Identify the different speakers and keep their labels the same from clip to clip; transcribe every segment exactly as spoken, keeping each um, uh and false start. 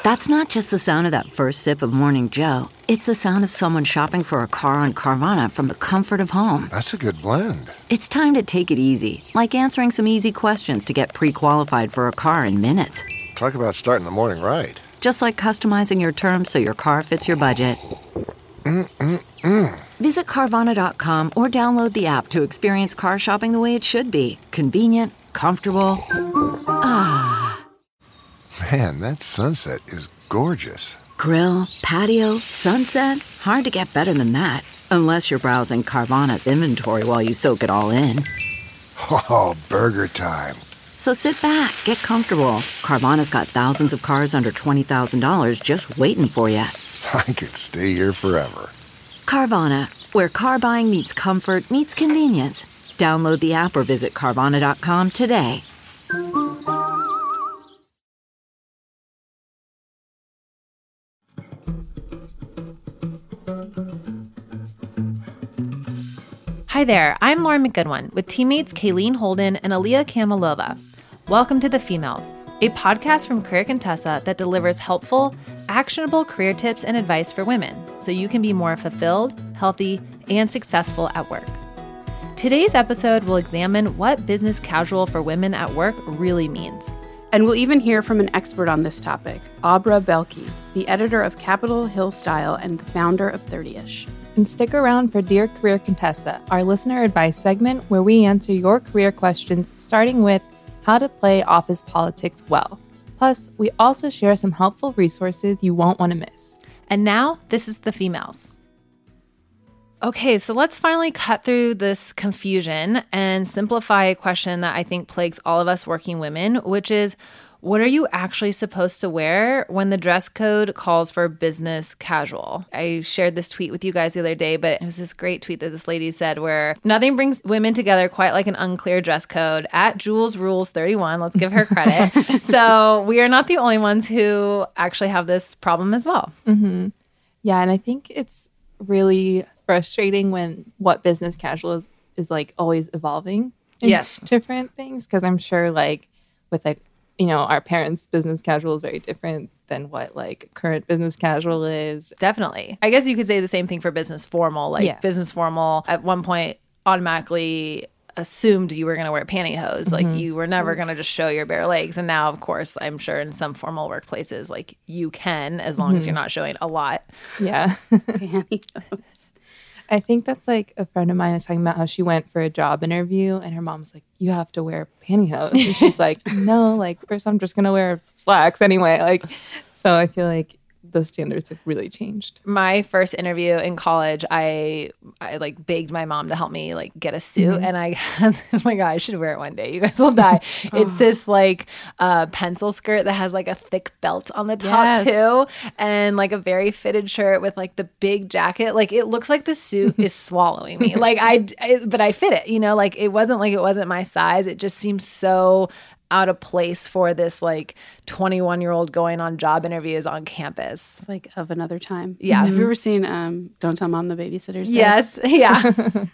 Speaker 1: That's not just the sound of that first sip of Morning Joe. It's the sound of someone shopping for a car on Carvana from the comfort of home.
Speaker 2: That's a good blend.
Speaker 1: It's time to take it easy, like answering some easy questions to get pre-qualified for a car in minutes.
Speaker 2: Talk about starting the morning right.
Speaker 1: Just like customizing your terms so your car fits your budget.
Speaker 2: Mm-mm-mm.
Speaker 1: Visit Carvana dot com or download the app to experience car shopping the way it should be. Convenient, comfortable. Ah.
Speaker 2: Man, that sunset is gorgeous.
Speaker 1: Grill, patio, sunset. Hard to get better than that. Unless you're browsing Carvana's inventory while you soak it all in.
Speaker 2: Oh, burger time.
Speaker 1: So sit back, get comfortable. Carvana's got thousands of cars under twenty thousand dollars just waiting for you.
Speaker 2: I could stay here forever.
Speaker 1: Carvana, where car buying meets comfort, meets convenience. Download the app or visit Carvana dot com today.
Speaker 3: Hi there, I'm Lauren McGoodwin with teammates Kayleen Holden and Aliyah Kamilova. Welcome to The Females, a podcast from Career Contessa that delivers helpful, actionable career tips and advice for women so you can be more fulfilled, healthy, and successful at work. Today's episode will examine what business casual for women at work really means.
Speaker 4: And we'll even hear from an expert on this topic, Abra Belki, the editor of Capitol Hill Style and the founder of thirty-ish.
Speaker 5: And stick around for Dear Career Contessa, our listener advice segment where we answer your career questions, starting with how to play office politics well. Plus, we also share some helpful resources you won't want to miss.
Speaker 3: And now, this is The Females. Okay, so let's finally cut through this confusion and simplify a question that I think plagues all of us working women, which is, what are you actually supposed to wear when the dress code calls for business casual? I shared this tweet with you guys the other day, but it was this great tweet that this lady said where nothing brings women together quite like an unclear dress code. At Jules Rules thirty-one, let's give her credit. So we are not the only ones who actually have this problem as well.
Speaker 5: Mm-hmm. Yeah, and I think it's really frustrating when what business casual is, is like always evolving into
Speaker 3: yes.
Speaker 5: different things, because I'm sure like with like, you know, our parents' business casual is very different than what like current business casual is.
Speaker 3: Definitely. I guess you could say the same thing for business formal. Like yeah. business formal at one point automatically assumed you were going to wear pantyhose. Mm-hmm. Like you were never going to just show your bare legs. And now, of course, I'm sure in some formal workplaces, like you can, as long mm-hmm. as you're not showing a lot.
Speaker 5: Yeah.
Speaker 4: Pantyhose.
Speaker 5: I think that's like a friend of mine was talking about how she went for a job interview and her mom was like, you have to wear pantyhose. And she's like, no, like first I'm just going to wear slacks anyway. Like, so I feel like the standards have really changed.
Speaker 3: My first interview in college, I I like begged my mom to help me like get a suit, mm-hmm. and I oh my god, I should wear it one day. You guys will die. Oh. It's this like uh, pencil skirt that has like a thick belt on the top yes. too, and like a very fitted shirt with like the big jacket. Like it looks like the suit is swallowing me. Like I, I, but I fit it. You know, like it wasn't like it wasn't my size. It just seems so out of place for this like twenty-one year old going on job interviews on campus.
Speaker 4: Like of another time.
Speaker 3: Yeah.
Speaker 4: Mm-hmm. Have you ever seen um, Don't Tell Mom the Babysitter's Day?
Speaker 3: Yes. Yeah.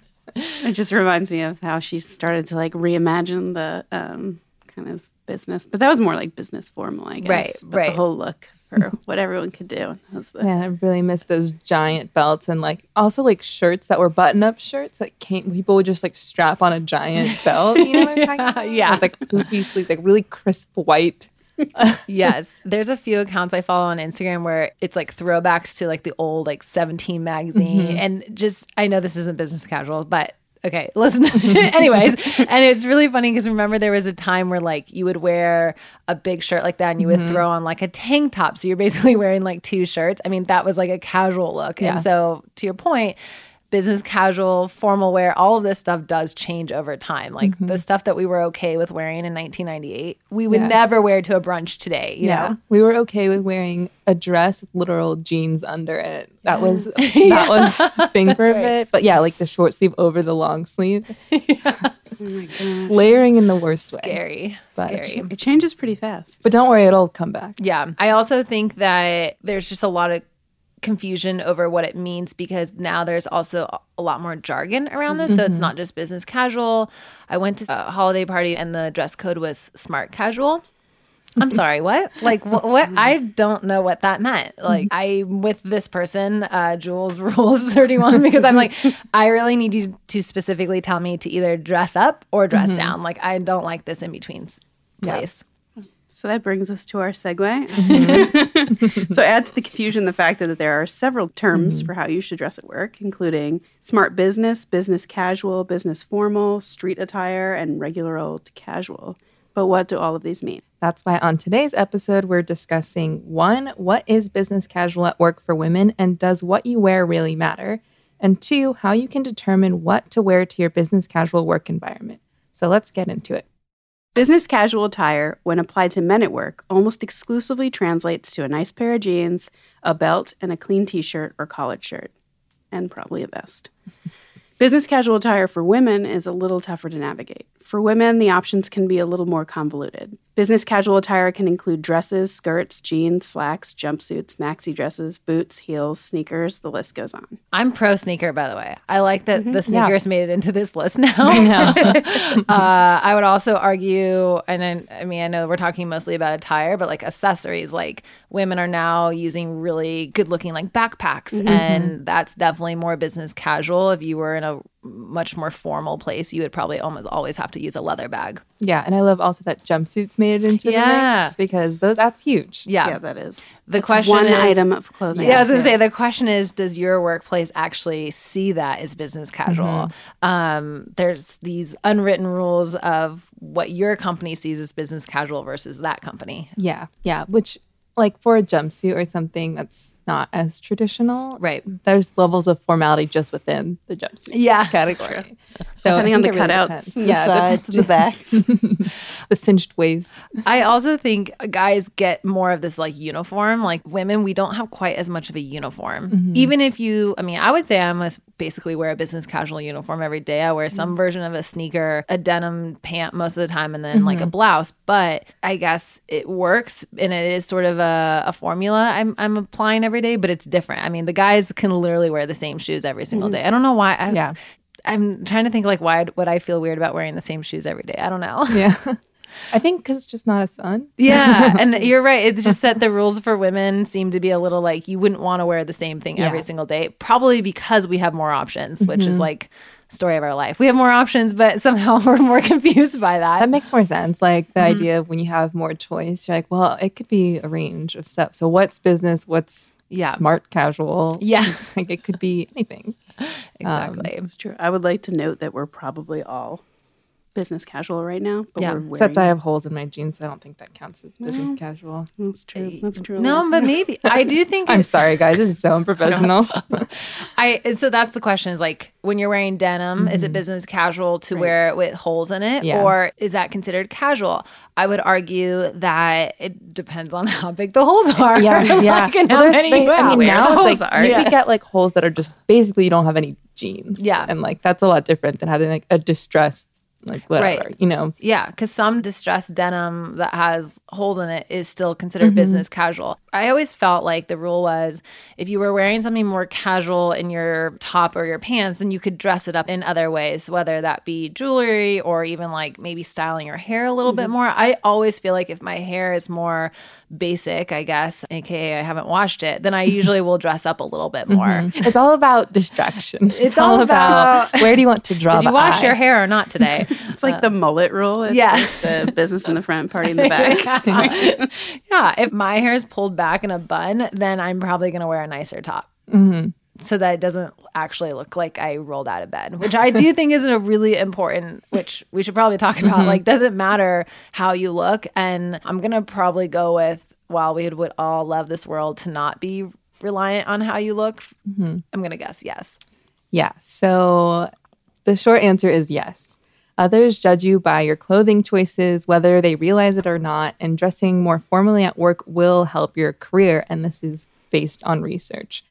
Speaker 4: It just reminds me of how she started to like reimagine the um, kind of business, but that was more like business formal, I guess.
Speaker 3: Right.
Speaker 4: But
Speaker 3: right.
Speaker 4: the whole look for what everyone could do. Was the-
Speaker 5: yeah, I really miss those giant belts and like also like shirts that were button-up shirts that came. People would just like strap on a giant belt. You know what I'm talking about?
Speaker 3: Yeah,
Speaker 5: it's like poofy sleeves, like really crisp white.
Speaker 3: Yes, there's a few accounts I follow on Instagram where it's like throwbacks to like the old like seventeen magazine, mm-hmm. and just I know this isn't business casual, but. Okay, listen. Anyways, and it's really funny because remember there was a time where like you would wear a big shirt like that and you would mm-hmm. throw on like a tank top. So you're basically wearing like two shirts. I mean, that was like a casual look. Yeah. And so to your point, business casual, formal wear, all of this stuff does change over time. Like mm-hmm. the stuff that we were okay with wearing in nineteen ninety-eight, we would yeah. never wear to a brunch today. You
Speaker 5: yeah.
Speaker 3: know?
Speaker 5: We were okay with wearing a dress with literal jeans under it. That was that
Speaker 3: yeah.
Speaker 5: was a thing for a
Speaker 3: right.
Speaker 5: bit. But yeah, like the short sleeve over the long sleeve.
Speaker 3: Yeah.
Speaker 4: Oh my gosh.
Speaker 5: Layering in the worst way.
Speaker 3: Scary.
Speaker 5: But
Speaker 3: Scary.
Speaker 4: It changes pretty fast.
Speaker 5: But don't worry, it'll come back.
Speaker 3: Yeah. I also think that there's just a lot of confusion over what it means because now there's also a lot more jargon around this. Mm-hmm. So it's not just business casual. I went to a holiday party and the dress code was smart casual. I'm sorry, what? Like, what, what? I don't know what that meant. Like, I'm with this person, uh, Jules Rules thirty-one, because I'm like, I really need you to specifically tell me to either dress up or dress mm-hmm. down. Like, I don't like this in between place.
Speaker 4: Yeah. So that brings us to our segue. Mm-hmm. So add to the confusion the fact that there are several terms mm-hmm. for how you should dress at work, including smart business, business casual, business formal, street attire, and regular old casual. But what do all of these mean?
Speaker 5: That's why on today's episode, we're discussing one, what is business casual at work for women, and does what you wear really matter? And two, how you can determine what to wear to your business casual work environment. So let's get into it.
Speaker 4: Business casual attire, when applied to men at work, almost exclusively translates to a nice pair of jeans, a belt, and a clean t-shirt or collared shirt, and probably a vest. Business casual attire for women is a little tougher to navigate. For women, the options can be a little more convoluted. Business casual attire can include dresses, skirts, jeans, slacks, jumpsuits, maxi dresses, boots, heels, sneakers, the list goes on.
Speaker 3: I'm pro sneaker, by the way. I like that mm-hmm. the sneakers yeah. made it into this list now. I know. uh, I would also argue, and I, I mean, I know we're talking mostly about attire, but like accessories, like women are now using really good looking like backpacks. Mm-hmm. And that's definitely more business casual. If you were in a much more formal place, you would probably almost always have to use a leather bag.
Speaker 5: Yeah, and I love also that jumpsuits made it into
Speaker 3: yeah.
Speaker 5: the mix because those that's huge.
Speaker 3: Yeah,
Speaker 4: yeah that is.
Speaker 3: The
Speaker 4: that's
Speaker 3: question
Speaker 4: one
Speaker 3: is,
Speaker 4: item of clothing.
Speaker 3: Yeah, I was going to say, the question is, does your workplace actually see that as business casual? Mm-hmm. Um, there's these unwritten rules of what your company sees as business casual versus that company.
Speaker 5: Yeah, yeah, which like for a jumpsuit or something that's not as traditional,
Speaker 3: right?
Speaker 5: There's levels of formality just within the jumpsuit
Speaker 3: yeah,
Speaker 5: category.
Speaker 4: So depending on the really cutouts, the
Speaker 5: yeah,
Speaker 4: sides, the backs,
Speaker 5: the cinched waist.
Speaker 3: I also think guys get more of this like uniform. Like women, we don't have quite as much of a uniform. Mm-hmm. Even if you, I mean, I would say I must basically wear a business casual uniform every day. I wear some mm-hmm. version of a sneaker, a denim pant most of the time, and then mm-hmm. like a blouse. But I guess it works, and it is sort of a, a formula I'm I'm applying every day, but it's different. I mean, the guys can literally wear the same shoes every single mm-hmm. day. I don't know why. I,
Speaker 5: yeah.
Speaker 3: I'm trying to think like why would I feel weird about wearing the same shoes every day? I don't know.
Speaker 5: Yeah. I think because it's just not as fun.
Speaker 3: Yeah. And you're right. It's just that the rules for women seem to be a little like you wouldn't want to wear the same thing yeah. every single day, probably because we have more options, which mm-hmm. is like story of our life. We have more options, but somehow we're more confused by that.
Speaker 5: That makes more sense. Like the mm-hmm. idea of when you have more choice, you're like, well, it could be a range of stuff. So what's business? What's yeah. smart casual?
Speaker 3: Yeah.
Speaker 5: It's like it could be anything.
Speaker 3: Exactly.
Speaker 4: Um, it's true. I would like to note that we're probably all business casual right now. But
Speaker 3: yeah.
Speaker 4: we're wearing...
Speaker 5: Except I have holes in my jeans, so I don't think that counts as business well, casual.
Speaker 4: That's true. That's true.
Speaker 3: No, but maybe. I do think
Speaker 5: I'm sorry, guys. This is so unprofessional.
Speaker 3: I so that's the question is like when you're wearing denim, mm-hmm. is it business casual to right. wear it with holes in it?
Speaker 5: Yeah.
Speaker 3: Or is that considered casual? I would argue that it depends on how big the holes are.
Speaker 5: Yeah. yeah.
Speaker 3: Like, and how many
Speaker 5: they,
Speaker 3: you
Speaker 5: I mean, now it's like
Speaker 3: are.
Speaker 5: you
Speaker 3: yeah.
Speaker 5: could get like holes that are just basically you don't have any jeans.
Speaker 3: Yeah.
Speaker 5: And like that's a lot different than having like a distressed like whatever,
Speaker 3: right.
Speaker 5: you know?
Speaker 3: Yeah, because some distressed denim that has holes in it is still considered mm-hmm. business casual. I always felt like the rule was if you were wearing something more casual in your top or your pants, then you could dress it up in other ways, whether that be jewelry or even like maybe styling your hair a little mm-hmm. bit more. I always feel like if my hair is more basic, I guess, aka I haven't washed it, then I usually will dress up a little bit more.
Speaker 5: Mm-hmm. It's all about distraction.
Speaker 3: It's, it's all, all about,
Speaker 5: about where do you want to draw
Speaker 3: Did you
Speaker 5: the
Speaker 3: wash
Speaker 5: eye?
Speaker 3: your hair or not today?
Speaker 4: It's like uh, the mullet rule. It's
Speaker 3: yeah.
Speaker 4: like the business in the front, party in the back.
Speaker 3: yeah. yeah. If my hair is pulled back in a bun, then I'm probably going to wear a nicer top.
Speaker 5: Mm-hmm.
Speaker 3: So that it doesn't actually look like I rolled out of bed, which I do think is a really important, which we should probably talk about. Mm-hmm. Like, doesn't matter how you look. And I'm going to probably go with, while we would all love this world to not be reliant on how you look, mm-hmm. I'm going to guess yes.
Speaker 5: Yeah. So the short answer is yes. Others judge you by your clothing choices, whether they realize it or not, and dressing more formally at work will help your career. And this is based on research.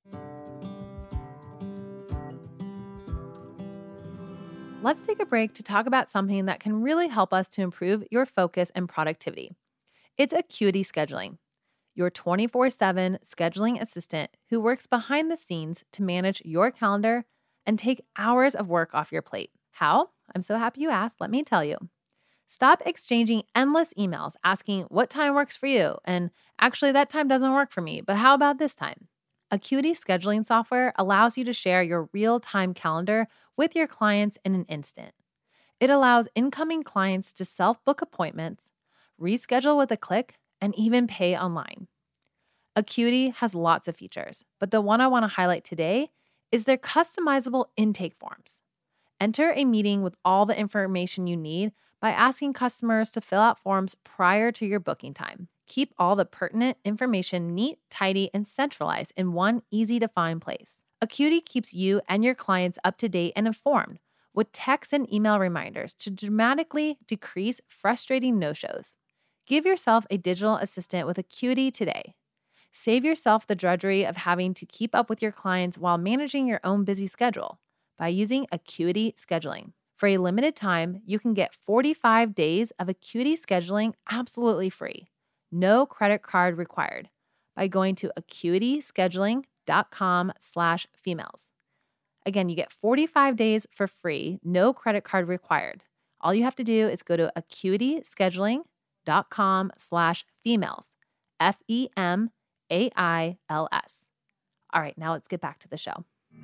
Speaker 3: Let's take a break to talk about something that can really help us to improve your focus and productivity. It's Acuity Scheduling, your twenty-four seven scheduling assistant who works behind the scenes to manage your calendar and take hours of work off your plate. How? I'm so happy you asked. Let me tell you. Stop exchanging endless emails asking what time works for you, and actually that time doesn't work for me, but how about this time? Acuity scheduling software allows you to share your real-time calendar with your clients in an instant. It allows incoming clients to self-book appointments, reschedule with a click, and even pay online. Acuity has lots of features, but the one I want to highlight today is their customizable intake forms. Enter a meeting with all the information you need by asking customers to fill out forms prior to your booking time. Keep all the pertinent information neat, tidy, and centralized in one easy-to-find place. Acuity keeps you and your clients up to date and informed with text and email reminders to dramatically decrease frustrating no-shows. Give yourself a digital assistant with Acuity today. Save yourself the drudgery of having to keep up with your clients while managing your own busy schedule by using Acuity Scheduling. For a limited time, you can get forty-five days of Acuity Scheduling absolutely free. No credit card required by going to acuityscheduling.com slash females. Again, you get forty-five days for free, no credit card required. All you have to do is go to acuityscheduling.com slash females, F E M A I L S. All right, now let's get back to the show.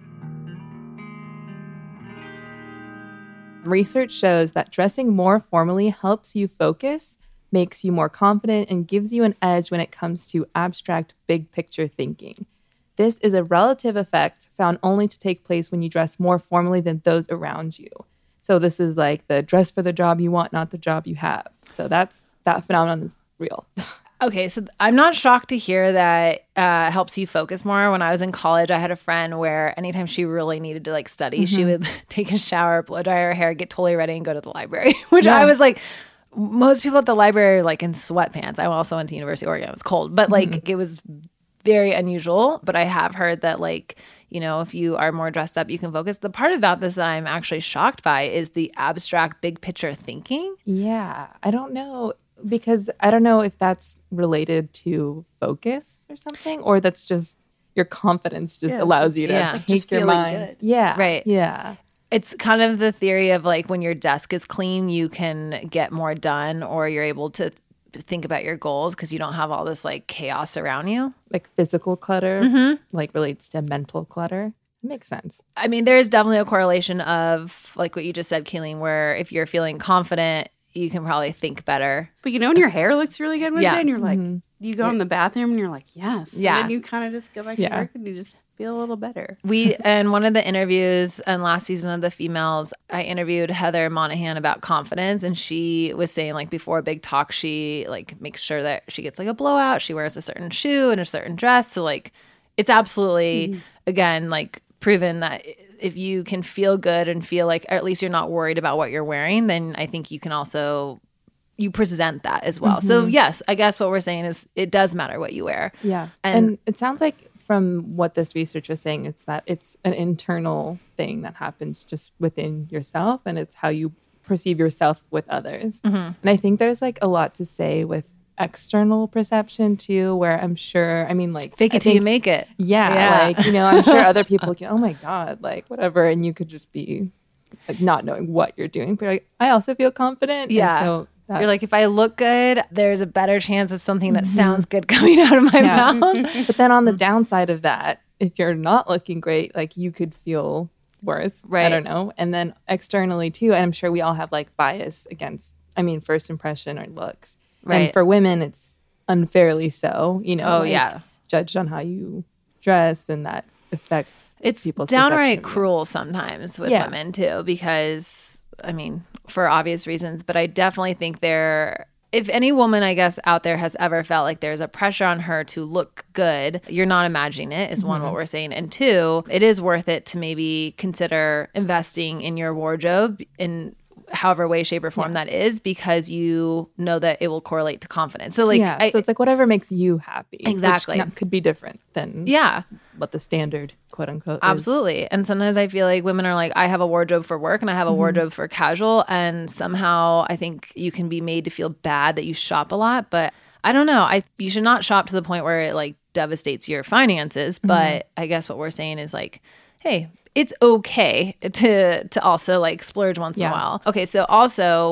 Speaker 5: Research shows that dressing more formally helps you focus, makes you more confident, and gives you an edge when it comes to abstract, big picture thinking. This is a relative effect found only to take place when you dress more formally than those around you. So this is like the dress for the job you want, not the job you have. So that's that phenomenon is real.
Speaker 3: Okay, so I'm not shocked to hear that uh, helps you focus more. When I was in college, I had a friend where anytime she really needed to like study, mm-hmm. she would take a shower, blow dry her hair, get totally ready, and go to the library. Which yeah. I was like, most people at the library are like in sweatpants. I also went to University of Oregon. It was cold, but like mm-hmm. it was very unusual. But I have heard that like, you know, if you are more dressed up, you can focus. The part about this that I'm actually shocked by is the abstract, big picture thinking.
Speaker 5: Yeah, I don't know. Because I don't know if that's related to focus or something, or that's just your confidence just yeah. allows you to
Speaker 3: yeah.
Speaker 5: take
Speaker 4: just
Speaker 5: your mind.
Speaker 4: Good.
Speaker 5: Yeah.
Speaker 3: Right.
Speaker 5: Yeah.
Speaker 3: It's kind of the theory of like when your desk is clean, you can get more done, or you're able to think about your goals because you don't have all this like chaos around you.
Speaker 5: Like physical clutter,
Speaker 3: mm-hmm.
Speaker 5: like relates to mental clutter. It makes sense.
Speaker 3: I mean, there is definitely a correlation of like what you just said, Kayleen, where if you're feeling confident, you can probably think better.
Speaker 4: But you know when your hair looks really good one
Speaker 3: yeah.
Speaker 4: day and you're like,
Speaker 5: mm-hmm.
Speaker 4: you go
Speaker 3: yeah.
Speaker 4: in the bathroom and you're like, yes.
Speaker 3: Yeah.
Speaker 4: And then you kind of just go back
Speaker 5: yeah.
Speaker 4: to work and you just feel a little better.
Speaker 3: We, in one of the interviews in last season of The Females, I interviewed Heather Monahan about confidence. And she was saying like before a big talk, she like makes sure that she gets like a blowout. She wears a certain shoe and a certain dress. So like it's absolutely, mm-hmm. again, like proven that if you can feel good and feel like, or at least you're not worried about what you're wearing, then I think you can also, you present that as well. Mm-hmm. So yes, I guess what we're saying is it does matter what you wear.
Speaker 5: Yeah.
Speaker 3: And,
Speaker 5: and it sounds like from what this research is saying, it's that it's an internal thing that happens just within yourself, and it's how you perceive yourself with others.
Speaker 3: Mm-hmm.
Speaker 5: And I think there's like a lot to say with external perception too, where I'm sure, I mean, like
Speaker 3: fake it till you make it.
Speaker 5: Yeah,
Speaker 3: yeah.
Speaker 5: Like, you know, I'm sure other people go, oh my God, like whatever. And you could just be like not knowing what you're doing. But like, I also feel confident.
Speaker 3: Yeah.
Speaker 5: And so that's,
Speaker 3: you're like, if I look good, there's a better chance of something that mm-hmm. sounds good coming out of my
Speaker 5: yeah.
Speaker 3: mouth.
Speaker 5: But then on the downside of that, if you're not looking great, like you could feel worse.
Speaker 3: Right.
Speaker 5: I don't know. And then externally too, and I'm sure we all have like bias against, I mean, first impression or looks.
Speaker 3: Right.
Speaker 5: And for women, it's unfairly so, you know.
Speaker 3: Oh,
Speaker 5: like,
Speaker 3: yeah.
Speaker 5: Judged on how you dress, and that affects
Speaker 3: it's
Speaker 5: people's
Speaker 3: downright
Speaker 5: perception.
Speaker 3: cruel sometimes with
Speaker 5: yeah.
Speaker 3: women too, because I mean, for obvious reasons, but I definitely think there, if any woman, I guess, out there has ever felt like there's a pressure on her to look good, you're not imagining it, is one, mm-hmm. what we're saying. And two, it is worth it to maybe consider investing in your wardrobe in however way, shape, or form yeah. that is, because you know that it will correlate to confidence. So like,
Speaker 5: yeah,
Speaker 3: I,
Speaker 5: so it's like whatever makes you happy.
Speaker 3: Exactly.
Speaker 5: Which could be different than
Speaker 3: yeah.
Speaker 5: what the standard quote unquote
Speaker 3: Absolutely.
Speaker 5: is.
Speaker 3: And sometimes I feel like women are like, I have a wardrobe for work and I have a mm-hmm. wardrobe for casual. And somehow I think you can be made to feel bad that you shop a lot. But I don't know. I you should not shop to the point where it like devastates your finances. Mm-hmm. But I guess what we're saying is like, hey, it's okay to to also like splurge once
Speaker 5: yeah.
Speaker 3: in a while. Okay, so also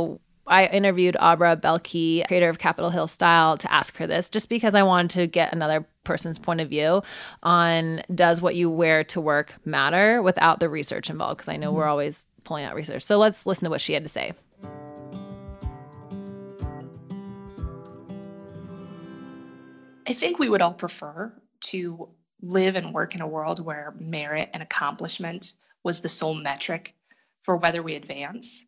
Speaker 3: I interviewed Abra Belki, creator of Capitol Hill Style, to ask her this, just because I wanted to get another person's point of view on does what you wear to work matter without the research involved, because I know mm-hmm. we're always pulling out research. So let's listen to what she had to say.
Speaker 6: I think we would all prefer to live and work in a world where merit and accomplishment was the sole metric for whether we advance.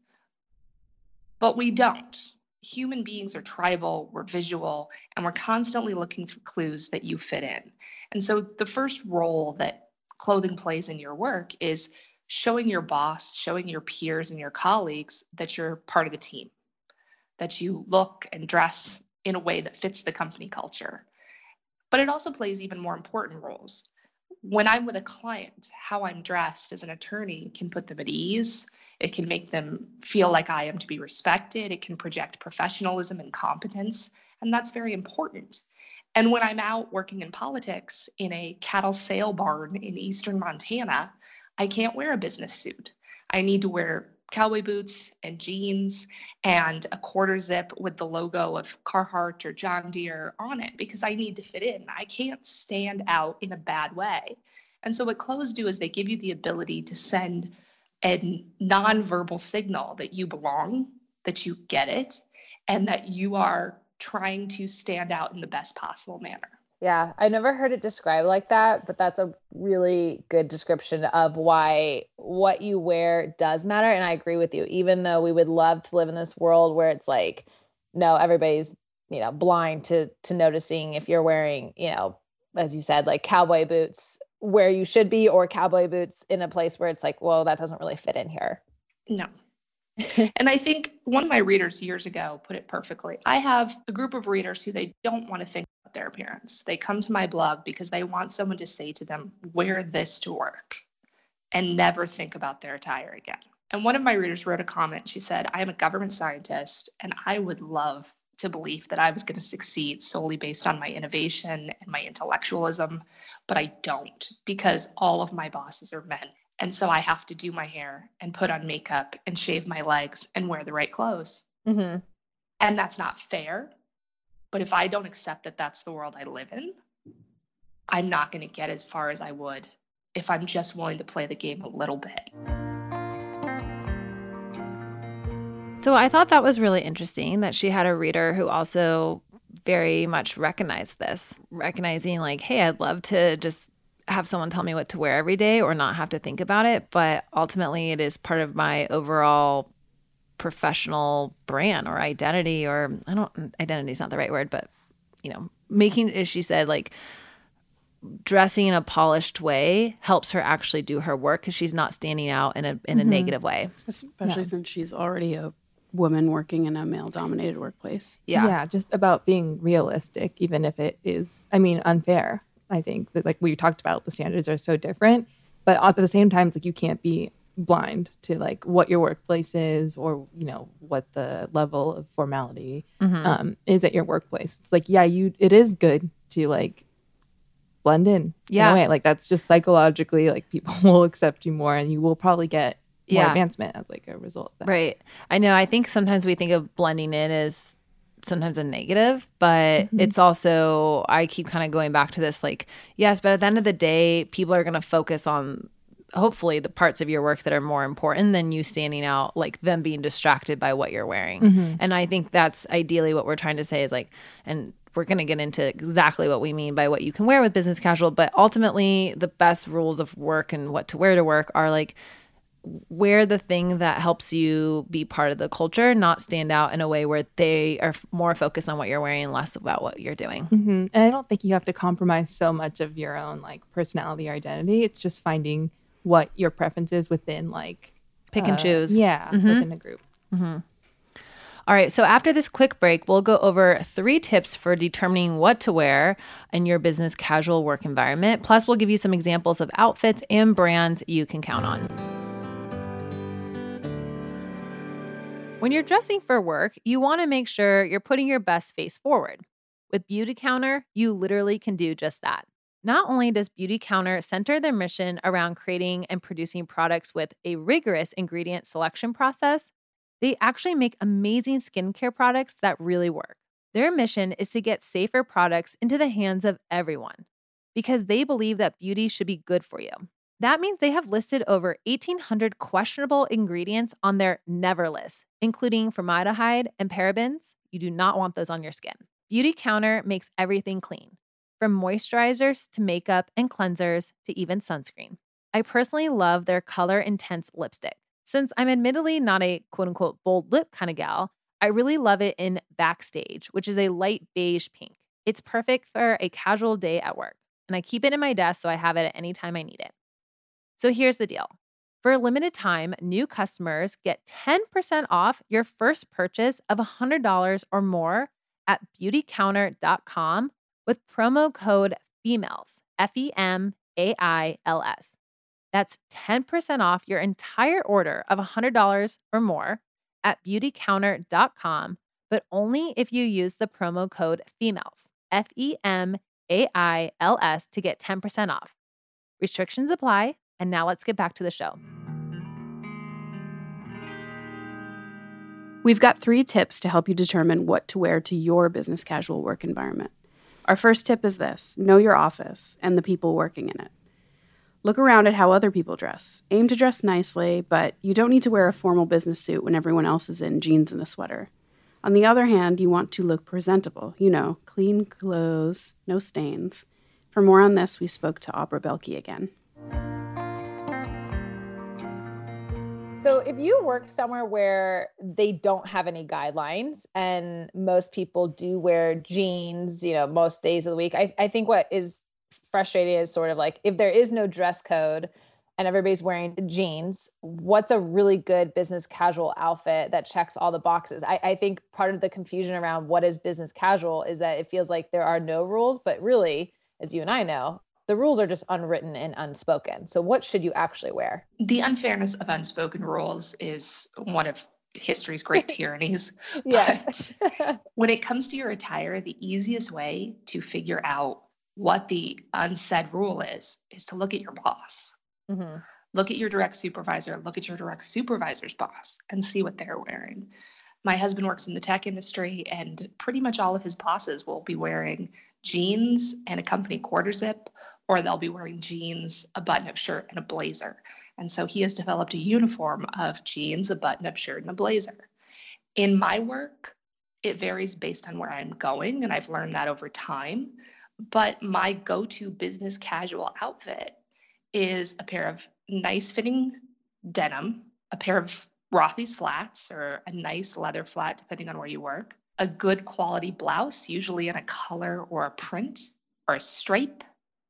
Speaker 6: But we don't. Human beings are tribal, we're visual, and we're constantly looking for clues that you fit in. And so the first role that clothing plays in your work is showing your boss, showing your peers and your colleagues that you're part of the team, that you look and dress in a way that fits the company culture. But it also plays even more important roles. When I'm with a client, how I'm dressed as an attorney can put them at ease. It can make them feel like I am to be respected. It can project professionalism and competence, and that's very important. And when I'm out working in politics in a cattle sale barn in eastern Montana, I can't wear a business suit. I need to wear cowboy boots and jeans and a quarter zip with the logo of Carhartt or John Deere on it because I need to fit in. I can't stand out in a bad way. And so what clothes do is they give you the ability to send a nonverbal signal that you belong, that you get it, and that you are trying to stand out in the best possible manner.
Speaker 3: Yeah, I never heard it described like that, but that's a really good description of why what you wear does matter. And I agree with you, even though we would love to live in this world where it's like, no, everybody's, you know, blind to to noticing if you're wearing, you know, as you said, like cowboy boots where you should be, or cowboy boots in a place where it's like, well, that doesn't really fit in here.
Speaker 6: No. And I think one of my readers years ago put it perfectly. I have a group of readers who they don't want to think about their appearance. They come to my blog because they want someone to say to them, wear this to work, and never think about their attire again. And one of my readers wrote a comment. She said, I am a government scientist, and I would love to believe that I was going to succeed solely based on my innovation and my intellectualism, but I don't, because all of my bosses are men. And so I have to do my hair and put on makeup and shave my legs and wear the right clothes.
Speaker 3: Mm-hmm.
Speaker 6: And that's not fair. But if I don't accept that that's the world I live in, I'm not going to get as far as I would if I'm just willing to play the game a little bit.
Speaker 3: So I thought that was really interesting that she had a reader who also very much recognized this, recognizing like, hey, I'd love to just have someone tell me what to wear every day or not have to think about it. But ultimately it is part of my overall professional brand or identity, or I don't, identity is not the right word, but you know, making, as she said, like dressing in a polished way helps her actually do her work because she's not standing out in a, in a mm-hmm. negative way.
Speaker 4: Especially yeah. since she's already a woman working in a male dominated workplace.
Speaker 3: Yeah.
Speaker 5: Yeah. Just about being realistic, even if it is, I mean, unfair. I think that like we talked about, the standards are so different, but at the same time, it's like you can't be blind to like what your workplace is or, you know, what the level of formality mm-hmm. um, is at your workplace. It's like, yeah, you, it is good to like blend in.
Speaker 3: Yeah.
Speaker 5: In a way. Like that's just psychologically, like people will accept you more and you will probably get more yeah. advancement as like a result of that.
Speaker 3: Right. I know. I think sometimes we think of blending in as sometimes a negative, but mm-hmm. it's also, I keep kind of going back to this, like, yes, but at the end of the day, people are going to focus on hopefully the parts of your work that are more important than you standing out, like them being distracted by what you're wearing. Mm-hmm. And I think that's ideally what we're trying to say is like, and we're going to get into exactly what we mean by what you can wear with business casual, but ultimately the best rules of work and what to wear to work are like, wear the thing that helps you be part of the culture, not stand out in a way where they are more focused on what you're wearing and less about what you're doing.
Speaker 5: Mm-hmm. And I don't think you have to compromise so much of your own like personality or identity. It's just finding what your preference is within like
Speaker 3: pick
Speaker 5: uh,
Speaker 3: and choose.
Speaker 5: Yeah, mm-hmm. within a group.
Speaker 3: Mm-hmm. All right. So after this quick break, we'll go over three tips for determining what to wear in your business casual work environment. Plus, we'll give you some examples of outfits and brands you can count on. When you're dressing for work, you want to make sure you're putting your best face forward. With Beautycounter, you literally can do just that. Not only does Beautycounter center their mission around creating and producing products with a rigorous ingredient selection process, They actually make amazing skincare products that really work. Their mission is to get safer products into the hands of everyone because they believe that beauty should be good for you. That means they have listed over eighteen hundred questionable ingredients on their never list, including formaldehyde and parabens. You do not want those on your skin. Beauty Counter makes everything clean, from moisturizers to makeup and cleansers to even sunscreen. I personally love their Color Intense lipstick. Since I'm admittedly not a quote-unquote bold lip kind of gal, I really love it in Backstage, which is a light beige pink. It's perfect for a casual day at work, and I keep it in my desk so I have it at any time I need it. So here's the deal. For a limited time, new customers get ten percent off your first purchase of one hundred dollars or more at beauty counter dot com with promo code FEMAILS, F E M A I L S. That's ten percent off your entire order of one hundred dollars or more at beauty counter dot com, but only if you use the promo code FEMAILS, F E M A I L S, to get ten percent off. Restrictions apply, and now let's get back to the show.
Speaker 4: We've got three tips to help you determine what to wear to your business casual work environment. Our first tip is this: know your office and the people working in it. Look around at how other people dress. Aim to dress nicely, but you don't need to wear a formal business suit when everyone else is in jeans and a sweater. On the other hand, you want to look presentable. You know, clean clothes, no stains. For more on this, we spoke to Aubrey Belke again.
Speaker 7: So if you work somewhere where they don't have any guidelines and most people do wear jeans, you know, most days of the week, I, I think what is frustrating is sort of like, if there is no dress code and everybody's wearing jeans, what's a really good business casual outfit that checks all the boxes? I, I think part of the confusion around what is business casual is that it feels like there are no rules, but really, as you and I know, the rules are just unwritten and unspoken. So what should you actually wear?
Speaker 6: The unfairness of unspoken rules is one of history's great tyrannies.
Speaker 7: Yeah.
Speaker 6: But when it comes to your attire, the easiest way to figure out what the unsaid rule is, is to look at your boss.
Speaker 7: Mm-hmm.
Speaker 6: Look at your direct supervisor, look at your direct supervisor's boss and see what they're wearing. My husband works in the tech industry, and pretty much all of his bosses will be wearing jeans and a company quarter zip, or they'll be wearing jeans, a button-up shirt, and a blazer. And so he has developed a uniform of jeans, a button-up shirt, and a blazer. In my work, it varies based on where I'm going, and I've learned that over time. But my go-to business casual outfit is a pair of nice-fitting denim, a pair of Rothy's flats, or a nice leather flat, depending on where you work, a good quality blouse, usually in a color or a print or a stripe,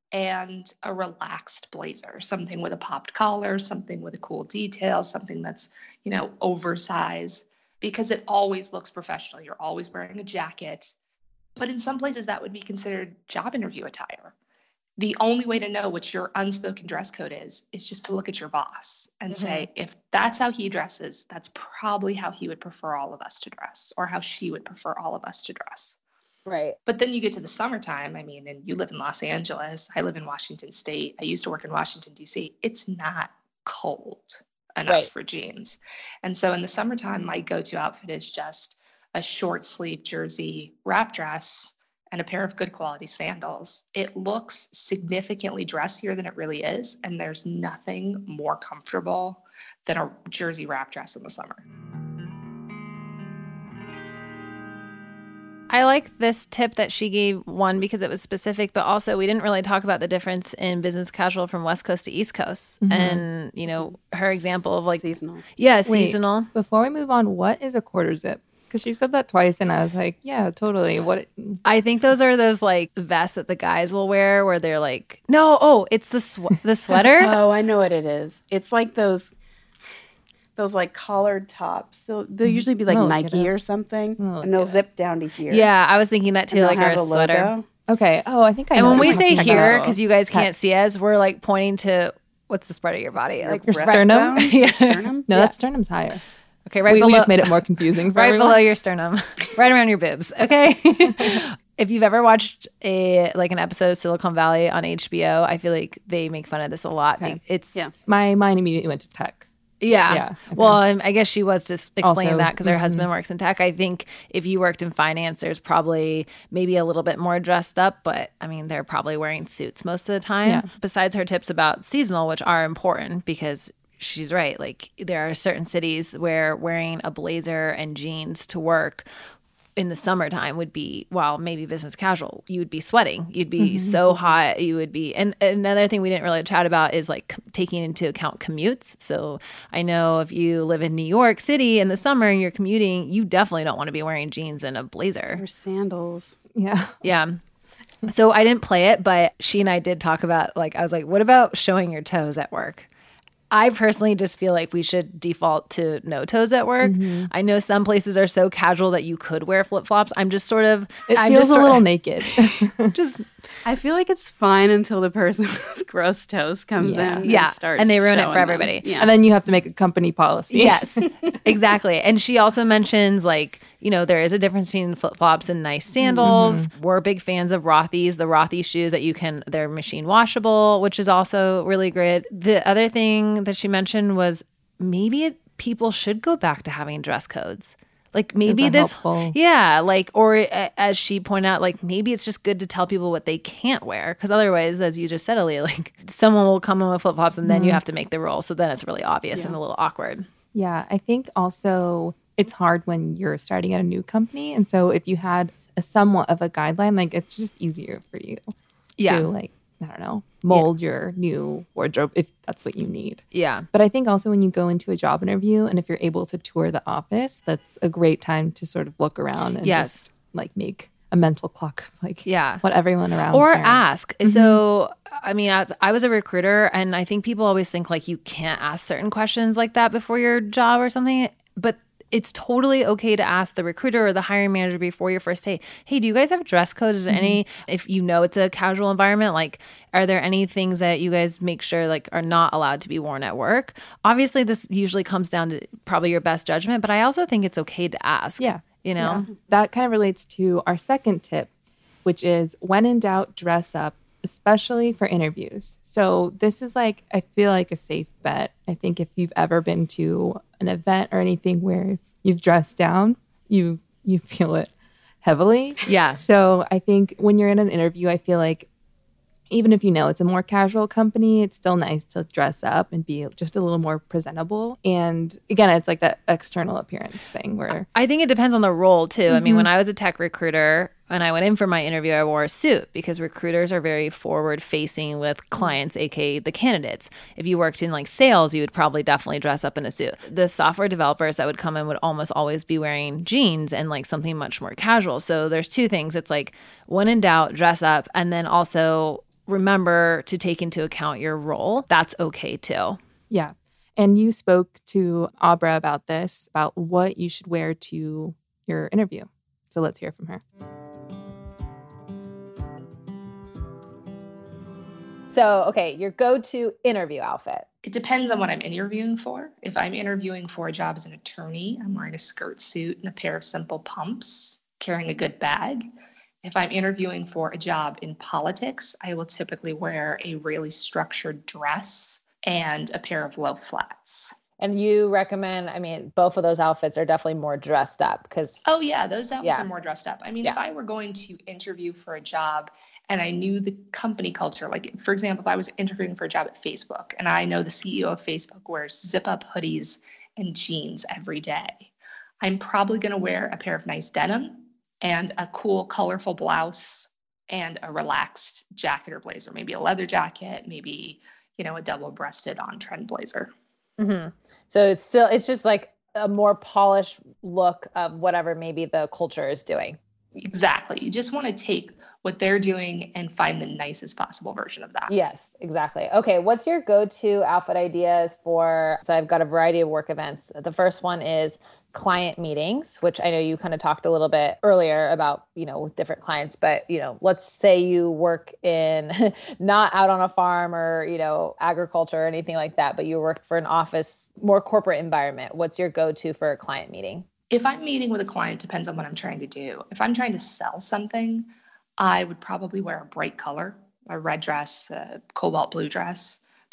Speaker 6: and a relaxed blazer, something with a popped collar, something with a cool detail, something that's, you know, oversized, because it always looks professional. You're always wearing a jacket, but in some places that would be considered job interview attire. The only way to know what your unspoken dress code is, is just to look at your boss and mm-hmm. say, if that's how he dresses, that's probably how he would prefer all of us to dress, or how she would prefer all of us to dress.
Speaker 7: Right.
Speaker 6: But then you get to the summertime. I mean, and you live in Los Angeles. I live in Washington State. I used to work in Washington, D C. It's not cold enough right. for jeans. And so in the summertime, my go-to outfit is just a short sleeve jersey wrap dress and a pair of good quality sandals. It looks significantly dressier than it really is. And there's nothing more comfortable than a jersey wrap dress in the summer.
Speaker 3: I like this tip that she gave, one, because it was specific, but also we didn't really talk about the difference in business casual from West Coast to East Coast. Mm-hmm. And, you know, her example of like...
Speaker 4: Seasonal.
Speaker 3: Yeah,
Speaker 5: Wait,
Speaker 3: seasonal.
Speaker 5: Before we move on, what is a quarter zip? Because she said that twice and I was like, yeah, totally. What?
Speaker 3: I think those are those like vests that the guys will wear where they're like, no, oh, it's the sw- the sweater.
Speaker 4: Oh, I know what it is. It's like those... Those like collared tops. They'll, they'll usually be like
Speaker 5: oh,
Speaker 4: Nike or something.
Speaker 5: Oh,
Speaker 4: and they'll zip down to here.
Speaker 3: Yeah, I was thinking that too, like or a sweater.
Speaker 4: Logo.
Speaker 5: Okay. Oh, I think I
Speaker 3: and
Speaker 5: know.
Speaker 3: when we
Speaker 5: Check
Speaker 3: say here, because you guys
Speaker 5: Check.
Speaker 3: can't see us, we're like pointing to what's the spread of your body?
Speaker 4: Your
Speaker 3: like
Speaker 5: your sternum?
Speaker 3: yeah.
Speaker 4: Sternum?
Speaker 5: No,
Speaker 4: yeah.
Speaker 5: that sternum's higher.
Speaker 3: Okay, right
Speaker 5: we,
Speaker 3: below.
Speaker 5: We just made it more confusing for
Speaker 3: right
Speaker 5: everyone.
Speaker 3: below your sternum, right around your boobs. Okay. If you've ever watched a like an episode of Silicon Valley on H B O, I feel like they make fun of this a lot.
Speaker 4: Okay.
Speaker 3: It's
Speaker 4: yeah.
Speaker 5: My mind immediately went to tech.
Speaker 3: Yeah.
Speaker 5: Yeah, okay.
Speaker 3: Well, um, I guess she was just explaining
Speaker 5: Also-
Speaker 3: that because her
Speaker 5: mhm.
Speaker 3: husband works in tech. I think if you worked in finance, there's probably maybe a little bit more dressed up, but I mean, they're probably wearing suits most of the time.
Speaker 5: Yeah.
Speaker 3: Besides her tips about seasonal, which are important because she's right. Like there are certain cities where wearing a blazer and jeans to work in the summertime would be, well, maybe business casual. You would be sweating. You'd be
Speaker 5: Mm-hmm.
Speaker 3: so hot. You would be, and another thing we didn't really chat about is like c- taking into account commutes. So I know if you live in New York City in the summer and you're commuting, you definitely don't want to be wearing jeans and a blazer.
Speaker 4: Or sandals.
Speaker 5: Yeah.
Speaker 3: Yeah. So I didn't play it, but she and I did talk about, like, I was like, what about showing your toes at work? I personally just feel like we should default to no toes at work.
Speaker 5: Mm-hmm.
Speaker 3: I know some places are so casual that you could wear flip flops. I'm just sort of,
Speaker 5: It
Speaker 3: I'm
Speaker 5: feels
Speaker 3: just
Speaker 5: a
Speaker 3: sort
Speaker 5: little
Speaker 3: of,
Speaker 5: naked.
Speaker 3: just
Speaker 4: I feel like it's fine until the person with gross toes comes
Speaker 5: Yeah.
Speaker 4: in.
Speaker 3: Yeah,
Speaker 4: and, starts
Speaker 3: and they ruin it for
Speaker 4: showing them.
Speaker 3: everybody.
Speaker 4: Yeah.
Speaker 5: And then you have to make a company policy.
Speaker 3: yes, exactly. And she also mentions, like, you know, there is a difference between flip flops and nice sandals. We're big fans of Rothy's, the Rothy shoes that you can, they're machine washable, which is also really great. The other thing that she mentioned was maybe it, people should go back to having dress codes. Like maybe
Speaker 5: that
Speaker 3: this,
Speaker 5: helpful?
Speaker 3: yeah, like, or uh, as she pointed out, like maybe it's just good to tell people what they can't wear. Because otherwise, as you just said, Aaliyah, like someone will come in with flip flops and then you have to make the roll. So then it's really obvious and a little awkward.
Speaker 5: Yeah, I think also it's hard when you're starting at a new company. And so if you had a somewhat of a guideline, like it's just easier for you
Speaker 3: Yeah.
Speaker 5: to like, I don't know, mold your new wardrobe if that's what you need.
Speaker 3: Yeah.
Speaker 5: But I think also when you go into a job interview and if you're able to tour the office, that's a great time to sort of look around and
Speaker 3: Yes.
Speaker 5: just like make a mental clock of like
Speaker 3: Yeah.
Speaker 5: what everyone around
Speaker 3: Or
Speaker 5: is wearing.
Speaker 3: ask. So, I mean, I, I was a recruiter, and I think people always think like you can't ask certain questions like that before your job or something. But it's totally okay to ask the recruiter or the hiring manager before your first day, hey, do you guys have dress codes? Is there any, if you know it's a casual environment, like, are there any things that you guys make sure like are not allowed to be worn at work? Obviously, this usually comes down to probably your best judgment, but I also think it's okay to ask.
Speaker 5: Yeah.
Speaker 3: You know?
Speaker 5: Yeah. That kind of relates to our second tip, which is when in doubt, dress up, especially for interviews. So this is like, I feel like a safe bet. I think if you've ever been to an event or anything where you've dressed down, you you feel it heavily.
Speaker 3: Yeah.
Speaker 5: So I think when you're in an interview, I feel like even if you know it's a more casual company, it's still nice to dress up and be just a little more presentable. And again, it's like that external appearance thing where
Speaker 3: I think it depends on the role too. I mean, when I was a tech recruiter and I went in for my interview, I wore a suit because recruiters are very forward facing with clients, aka the candidates. If you worked in like sales, you would probably definitely dress up in a suit. The software developers that would come in would almost always be wearing jeans and like something much more casual. So there's two things. It's like when in doubt, dress up, and then also remember to take into account your role. That's okay too.
Speaker 5: yeah. And you spoke to Abra about this, about what you should wear to your interview. So let's hear from her.
Speaker 7: So, okay, your go-to interview outfit.
Speaker 6: It depends on what I'm interviewing for. If I'm interviewing for a job as an attorney, I'm wearing a skirt suit and a pair of simple pumps, carrying a good bag. If I'm interviewing for a job in politics, I will typically wear a really structured dress and a pair of low flats.
Speaker 7: And you recommend, I mean, both of those outfits are definitely more dressed up because
Speaker 6: Oh yeah, those outfits
Speaker 7: Yeah.
Speaker 6: are more dressed up. I mean,
Speaker 7: Yeah.
Speaker 6: if I were going to interview for a job and I knew the company culture, like for example, if I was interviewing for a job at Facebook and I know the C E O of Facebook wears zip up hoodies and jeans every day, I'm probably going to wear a pair of nice denim and a cool, colorful blouse and a relaxed jacket or blazer, maybe a leather jacket, maybe, you know, a double-breasted on-trend blazer.
Speaker 7: Mhm. So it's still, it's just like a more polished look of whatever maybe the culture is doing.
Speaker 6: Exactly. You just want to take what they're doing and find the nicest possible version of that.
Speaker 7: Yes, exactly. Okay, what's your go-to outfit ideas for, so I've got a variety of work events. The first one is client meetings, which I know you kind of talked a little bit earlier about, you know, with different clients, but, you know, let's say you work in not out on a farm or, you know, agriculture or anything like that, but you work for an office, more corporate environment. What's your go-to for a client meeting?
Speaker 6: If I'm meeting with a client, depends on what I'm trying to do. If I'm trying to sell something, I would probably wear a bright color, a red dress, a cobalt blue dress,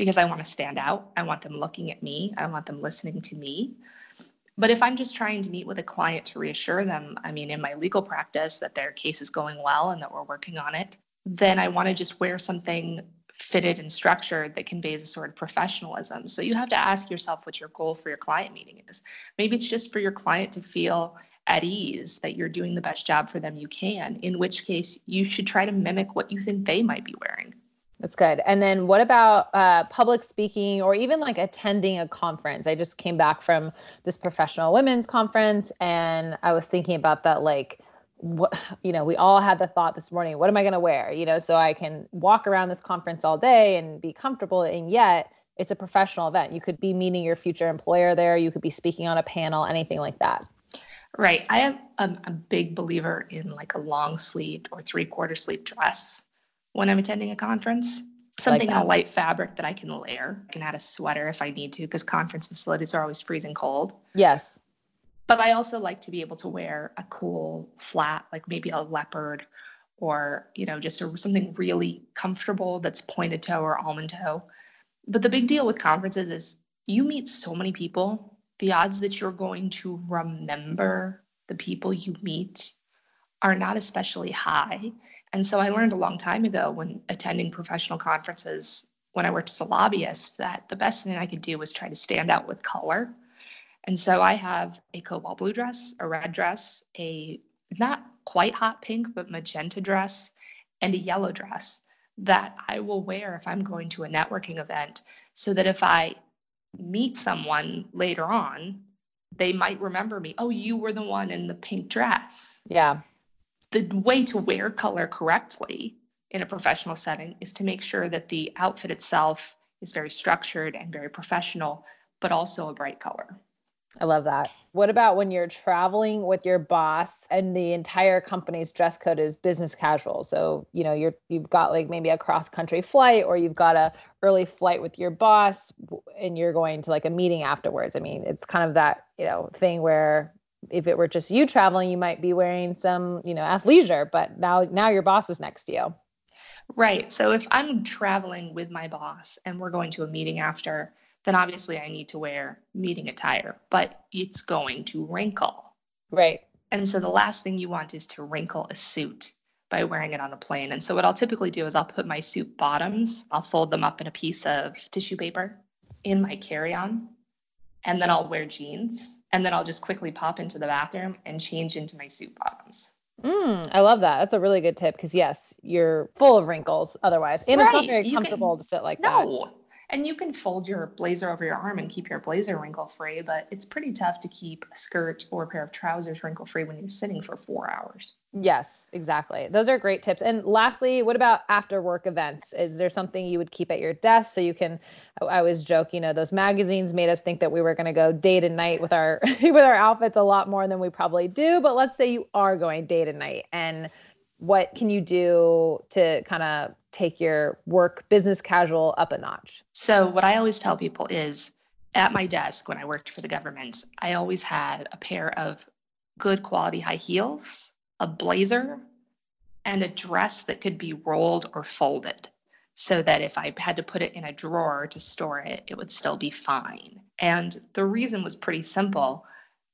Speaker 6: because I want to stand out. I want them looking at me. I want them listening to me. But if I'm just trying to meet with a client to reassure them, I mean, in my legal practice, that their case is going well and that we're working on it, then I want to just wear something fitted and structured that conveys a sort of professionalism. So you have to ask yourself what your goal for your client meeting is. Maybe it's just for your client to feel at ease, that you're doing the best job for them you can, in which case you should try to mimic what you think they might be wearing.
Speaker 7: That's good. And then what about uh, public speaking or even like attending a conference? I just came back from this professional women's conference and I was thinking about that, like, what, you know, we all had the thought this morning, what am I going to wear? You know, so I can walk around this conference all day and be comfortable. And yet it's a professional event. You could be meeting your future employer there. You could be speaking on a panel, anything like that.
Speaker 6: Right. I am a, a big believer in like a long sleeved or three quarter sleeve dress when I'm attending a conference. Something like in a light fabric that I can layer. I can add a sweater if I need to, because conference facilities are always freezing cold.
Speaker 7: Yes.
Speaker 6: But I also like to be able to wear a cool flat, like maybe a leopard or, you know, just a, something really comfortable that's pointed toe or almond toe. But the big deal with conferences is you meet so many people. The odds that you're going to remember the people you meet are not especially high. And so I learned a long time ago when attending professional conferences, when I worked as a lobbyist, that the best thing I could do was try to stand out with color. And so I have a cobalt blue dress, a red dress, a not quite hot pink, but magenta dress, and a yellow dress that I will wear if I'm going to a networking event, so that if I meet someone later on, they might remember me. Oh, you were the one in the pink dress.
Speaker 7: Yeah.
Speaker 6: The way to wear color correctly in a professional setting is to make sure that the outfit itself is very structured and very professional, but also a bright color.
Speaker 7: I love that. What about when you're traveling with your boss and the entire company's dress code is business casual? So, you know, you're, you've got like maybe a cross country flight, or you've got a early flight with your boss and you're going to like a meeting afterwards. I mean, it's kind of that, you know, thing where if it were just you traveling, you might be wearing some, you know, athleisure, but now, now your boss is next to you.
Speaker 6: Right. So if I'm traveling with my boss and we're going to a meeting after, then obviously I need to wear meeting attire, but it's going to wrinkle.
Speaker 7: Right.
Speaker 6: And so the last thing you want is to wrinkle a suit by wearing it on a plane. And so what I'll typically do is I'll put my suit bottoms, I'll fold them up in a piece of tissue paper in my carry-on, and then I'll wear jeans, and then I'll just quickly pop into the bathroom and change into my suit bottoms.
Speaker 7: Mm, I love that. That's a really good tip, because yes, you're full of wrinkles otherwise. And right. It's not very you comfortable can, to sit like
Speaker 6: no.
Speaker 7: that.
Speaker 6: No. And you can fold your blazer over your arm and keep your blazer wrinkle-free, but it's pretty tough to keep a skirt or a pair of trousers wrinkle-free when you're sitting for four hours.
Speaker 7: Yes, exactly. Those are great tips. And lastly, what about after work events? Is there something you would keep at your desk so you can, I always joke, you know, those magazines made us think that we were going to go day to night with our, with our outfits a lot more than we probably do. But let's say you are going day to night, and what can you do to kind of take your work business casual up a notch?
Speaker 6: So what I always tell people is, at my desk when I worked for the government, I always had a pair of good quality high heels, a blazer, and a dress that could be rolled or folded, so that if I had to put it in a drawer to store it, it would still be fine. And the reason was pretty simple.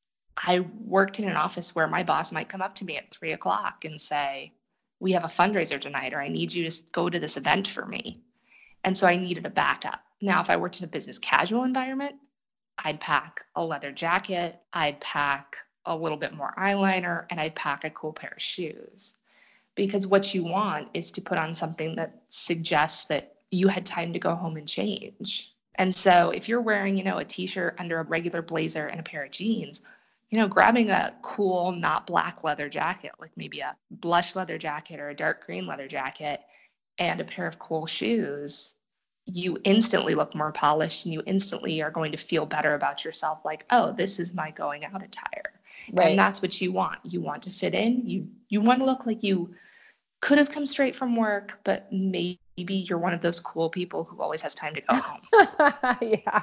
Speaker 6: I worked in an office where my boss might come up to me at three o'clock and say, we have a fundraiser tonight, or I need you to go to this event for me. And so I needed a backup. Now, if I worked in a business casual environment, I'd pack a leather jacket, I'd pack a little bit more eyeliner, and I'd pack a cool pair of shoes. Because what you want is to put on something that suggests that you had time to go home and change. And so if you're wearing, you know, a t-shirt under a regular blazer and a pair of jeans, you know, grabbing a cool, not black leather jacket, like maybe a blush leather jacket or a dark green leather jacket, and a pair of cool shoes, you instantly look more polished, and you instantly are going to feel better about yourself. Like, oh, this is my going out attire. Right. And that's what you want. You want to fit in. You, you want to look like you could have come straight from work, but maybe you're one of those cool people who always has time to go home.
Speaker 7: Yeah.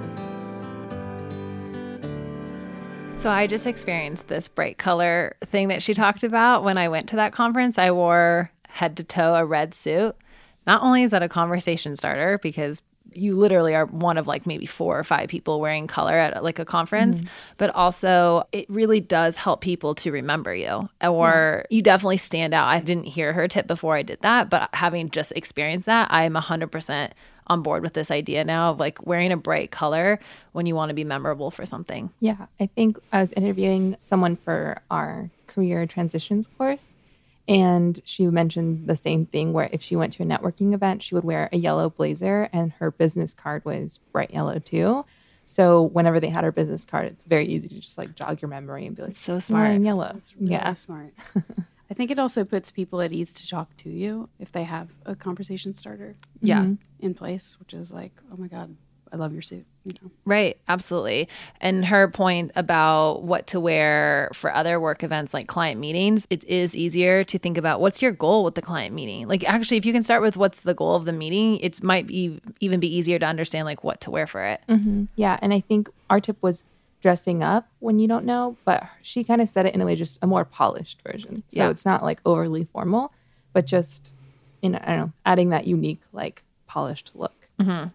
Speaker 3: So I just experienced this bright color thing that she talked about when I went to that conference. I wore head to toe a red suit. Not only is that a conversation starter, because you literally are one of like maybe four or five people wearing color at like a conference, mm-hmm. but also it really does help people to remember you, or yeah. you definitely stand out. I didn't hear her tip before I did that, but having just experienced that, I'm one hundred percent on board with this idea now of like wearing a bright color when you want to be memorable for something.
Speaker 5: Yeah, I think I was interviewing someone for our career transitions course, and she mentioned the same thing where if she went to a networking event, she would wear a yellow blazer and her business card was bright yellow too. So whenever they had her business card, it's very easy to just like jog your memory and be like,
Speaker 3: so smart.
Speaker 5: Wearing yellow.
Speaker 4: That's really
Speaker 5: yeah.
Speaker 4: smart. I think it also puts people at ease to talk to you if they have a conversation starter
Speaker 3: yeah.
Speaker 4: mm-hmm. in place, which is like, oh my God, I love your suit. You know?
Speaker 3: Right. Absolutely. And her point about what to wear for other work events like client meetings, it is easier to think about what's your goal with the client meeting. Like actually, if you can start with what's the goal of the meeting, it might be even be easier to understand like what to wear for it.
Speaker 5: Mm-hmm. Yeah. And I think our tip was dressing up when you don't know, but she kind of said it in a way, just a more polished version. So yeah. it's not like overly formal, but just, in, I don't know, adding that unique, like polished look.
Speaker 3: Mm-hmm.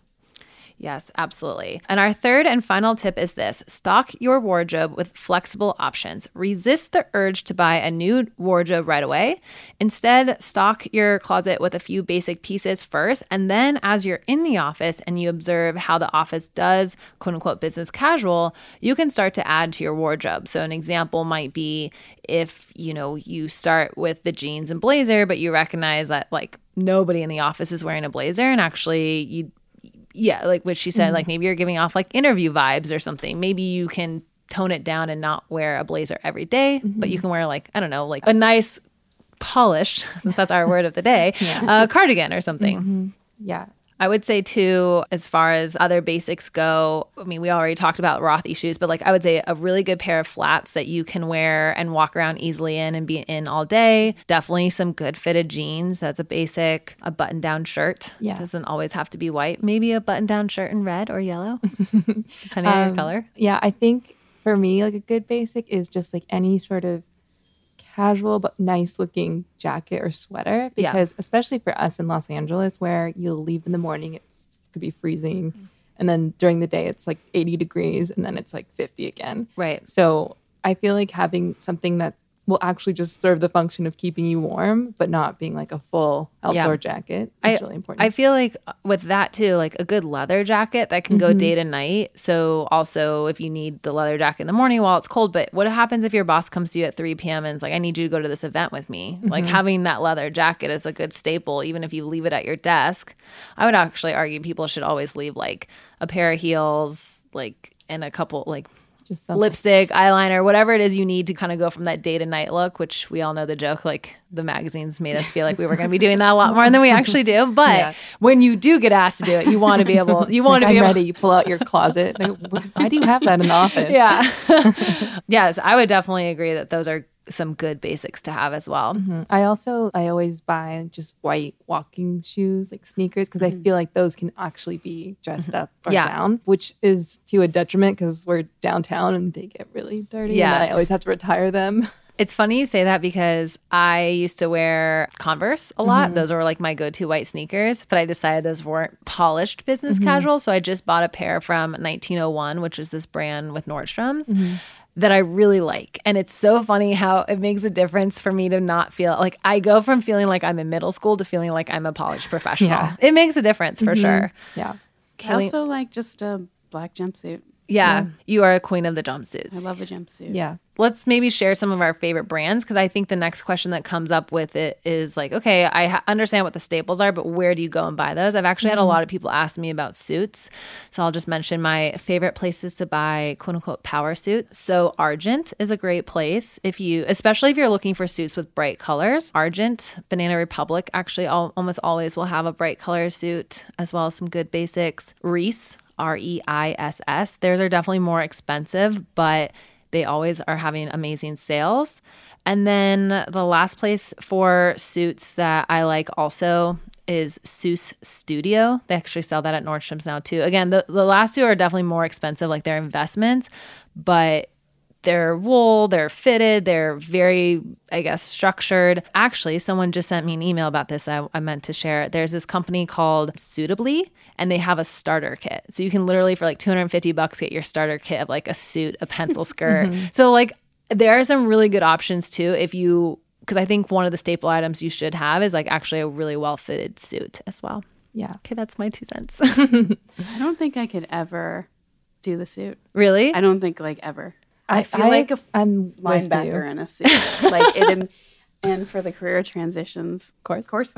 Speaker 3: Yes, absolutely. And our third and final tip is this: stock your wardrobe with flexible options. Resist the urge to buy a new wardrobe right away. Instead, stock your closet with a few basic pieces first. And then as you're in the office and you observe how the office does, quote unquote, business casual, you can start to add to your wardrobe. So an example might be if, you know, you start with the jeans and blazer, but you recognize that like nobody in the office is wearing a blazer, and actually you Yeah, like what she said, mm-hmm. like maybe you're giving off like interview vibes or something. Maybe you can tone it down and not wear a blazer every day, mm-hmm. but you can wear like, I don't know, like a nice polished, since that's our word of the day, yeah. uh, cardigan or something.
Speaker 5: Mm-hmm. Yeah.
Speaker 3: I would say too, as far as other basics go, I mean, we already talked about Rothy shoes, but like I would say a really good pair of flats that you can wear and walk around easily in and be in all day. Definitely some good fitted jeans. That's a basic. A button down shirt.
Speaker 5: Yeah.
Speaker 3: Doesn't always have to be white. Maybe a button down shirt in red or yellow, depending um, on your color.
Speaker 5: Yeah, I think for me, like a good basic is just like any sort of casual but nice looking jacket or sweater, because yeah. especially for us in Los Angeles, where you'll leave in the morning, it's, it could be freezing, mm-hmm. and then during the day it's like eighty degrees, and then it's like fifty again.
Speaker 3: Right.
Speaker 5: So I feel like having something that will actually just serve the function of keeping you warm, but not being like a full outdoor yeah. jacket is
Speaker 3: I,
Speaker 5: really important.
Speaker 3: I feel like with that too, like a good leather jacket that can mm-hmm. go day to night. So also if you need the leather jacket in the morning while it's cold, but what happens if your boss comes to you at three p.m. and is like, I need you to go to this event with me? Mm-hmm. Like having that leather jacket is a good staple, even if you leave it at your desk. I would actually argue people should always leave like a pair of heels, like, and a couple like just something. Lipstick, eyeliner, whatever it is you need to kind of go from that day to night look, which we all know the joke, like the magazines made us feel like we were going to be doing that a lot more than we actually do. But yeah. when you do get asked to do it, you want to be able, you want
Speaker 5: like,
Speaker 3: to be
Speaker 5: I'm
Speaker 3: able
Speaker 5: ready. You pull out your closet. Like, why do you have that in the office?
Speaker 3: Yeah. Yes, I would definitely agree that those are some good basics to have as well.
Speaker 5: Mm-hmm. I also, I always buy just white walking shoes, like sneakers, because mm-hmm. I feel like those can actually be dressed mm-hmm. up or yeah. down, which is to a detriment because we're downtown and they get really dirty. Yeah. And then I always have to retire them.
Speaker 3: It's funny you say that because I used to wear Converse a lot. Mm-hmm. Those were like my go-to white sneakers, but I decided those weren't polished business mm-hmm. casual. So I just bought a pair from nineteen oh one, which is this brand with Nordstrom's. Mm-hmm. that I really like. And it's so funny how it makes a difference for me to not feel like I go from feeling like I'm in middle school to feeling like I'm a polished professional. Yeah. It makes a difference for mm-hmm. sure.
Speaker 5: Yeah.
Speaker 4: Kelly, I also like just a black jumpsuit.
Speaker 3: Yeah, yeah. You are a queen of the jumpsuits.
Speaker 4: I love a jumpsuit.
Speaker 5: Yeah.
Speaker 3: Let's maybe share some of our favorite brands, because I think the next question that comes up with it is like, okay, I ha- understand what the staples are, but where do you go and buy those? I've actually mm-hmm. had a lot of people ask me about suits. So I'll just mention my favorite places to buy quote unquote power suit. So Argent is a great place if you, especially if you're looking for suits with bright colors. Argent, Banana Republic actually all, almost always will have a bright color suit, as well as some good basics. Reiss, R E I S S. Theirs are definitely more expensive, but they always are having amazing sales. And then the last place for suits that I like also is Seuss Studio. They actually sell that at Nordstrom's now too. Again, the, the last two are definitely more expensive, like they're investments, but They're wool, they're fitted, they're very, I guess, structured. Actually, someone just sent me an email about this. I, I meant to share it. There's this company called Suitably, and they have a starter kit. So you can literally, for like two hundred fifty bucks, get your starter kit of like a suit, a pencil skirt. Mm-hmm. So like there are some really good options too if you, because I think one of the staple items you should have is like actually a really well-fitted suit as well.
Speaker 5: Yeah.
Speaker 3: Okay, that's my two cents.
Speaker 4: I don't think I could ever do the suit.
Speaker 3: Really?
Speaker 4: I don't think like ever. I,
Speaker 5: I
Speaker 4: feel
Speaker 5: I,
Speaker 4: like a
Speaker 5: I'm
Speaker 4: linebacker in a suit. Like it, and for the career transitions,
Speaker 5: of course,
Speaker 4: of course.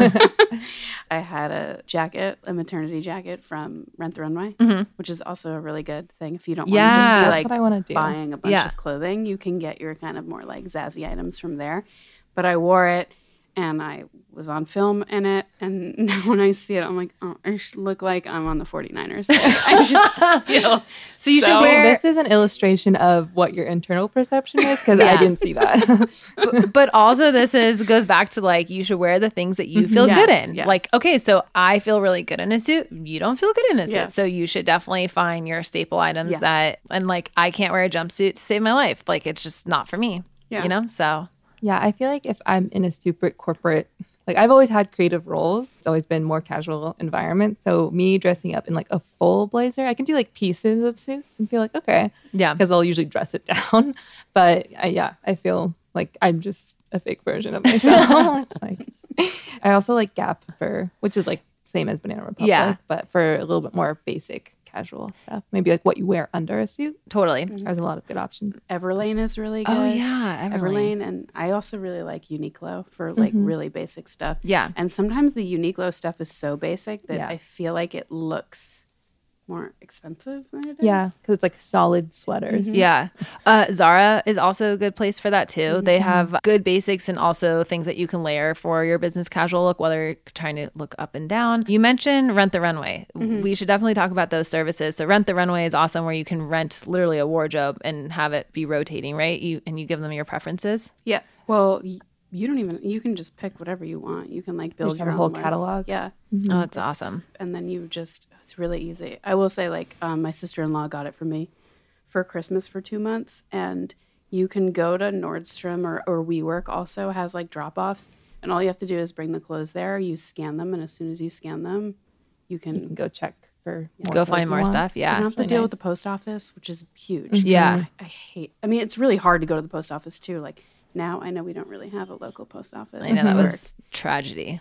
Speaker 4: I had a jacket, a maternity jacket from Rent the Runway, mm-hmm. which is also a really good thing. If you don't
Speaker 3: yeah,
Speaker 4: want to just be
Speaker 5: that's
Speaker 4: like
Speaker 5: what I want to do.
Speaker 4: buying a bunch
Speaker 3: yeah.
Speaker 4: of clothing, you can get your kind of more like zazzy items from there. But I wore it and I was on film in it. And now when I see it, I'm like, oh, I should look like I'm on the forty-niners. Like, I just feel
Speaker 3: so you
Speaker 4: so
Speaker 3: should wear.
Speaker 5: This is an illustration of what your internal perception is because
Speaker 3: Yeah.
Speaker 5: I didn't see that.
Speaker 3: but, but also this is goes back to like you should wear the things that you feel
Speaker 4: Yes,
Speaker 3: good in.
Speaker 4: yes.
Speaker 3: Like, okay, so I feel really good in a suit. You don't feel good in a suit.
Speaker 4: Yeah.
Speaker 3: So you should definitely find your staple items
Speaker 4: Yeah.
Speaker 3: that and like I can't wear a jumpsuit to save my life. Like it's just not for me.
Speaker 4: Yeah.
Speaker 3: You know? So
Speaker 5: Yeah, I feel like if I'm in a super corporate, like I've always had creative roles. It's always been more casual environment. So me dressing up in like a full blazer, I can do like pieces of suits and feel like, okay.
Speaker 3: yeah.
Speaker 5: Because I'll usually dress it down. But I, yeah, I feel like I'm just a fake version of myself. It's like, I also like Gap for, which is like same as Banana Republic,
Speaker 3: Yeah.
Speaker 5: but for a little bit more basic casual stuff. Maybe like what you wear under a suit.
Speaker 3: Totally.
Speaker 5: There's a lot of good options.
Speaker 4: Everlane is really good.
Speaker 3: Oh yeah. Everlane.
Speaker 4: Everlane. And I also really like Uniqlo for like
Speaker 5: Mm-hmm.
Speaker 4: really basic stuff.
Speaker 3: Yeah.
Speaker 4: And sometimes the Uniqlo stuff is so basic that
Speaker 5: Yeah.
Speaker 4: I feel like it looks more expensive than it is.
Speaker 5: Yeah, because it's like solid sweaters.
Speaker 3: Yeah. Uh, Zara is also a good place for that too.
Speaker 4: Mm-hmm.
Speaker 3: They have good basics and also things that you can layer for your business casual look, whether you're trying to look up and down. You mentioned Rent the Runway.
Speaker 4: Mm-hmm.
Speaker 3: We should definitely talk about those services. So Rent the Runway is awesome where you can rent literally a wardrobe and have it be rotating, right? You and you give them your preferences.
Speaker 4: Yeah. Well, y- you don't even, you can just pick whatever you want. You can like build
Speaker 5: just
Speaker 4: your
Speaker 5: have a
Speaker 4: own
Speaker 5: whole
Speaker 4: list.
Speaker 5: catalog?
Speaker 4: Yeah.
Speaker 3: Oh, that's awesome.
Speaker 4: And then you just, it's really easy. I will say, like, um, my sister-in-law got it for me for Christmas for two months. And you can go to Nordstrom or, or WeWork also has like drop-offs. And all you have to do is bring the clothes there. You scan them. And as soon as you scan them, you can,
Speaker 5: You can go check for more
Speaker 3: Go
Speaker 5: clothes
Speaker 3: find
Speaker 5: you
Speaker 3: more
Speaker 5: want.
Speaker 3: stuff.
Speaker 4: so you
Speaker 3: Yeah.
Speaker 4: don't have to
Speaker 5: really
Speaker 4: deal
Speaker 5: nice.
Speaker 4: with the post office, which is huge.
Speaker 3: Yeah.
Speaker 4: I, I hate, I mean, it's really hard to go to the post office too. Like now I know we don't really have a local post office.
Speaker 3: I know that
Speaker 4: where-
Speaker 3: was tragedy.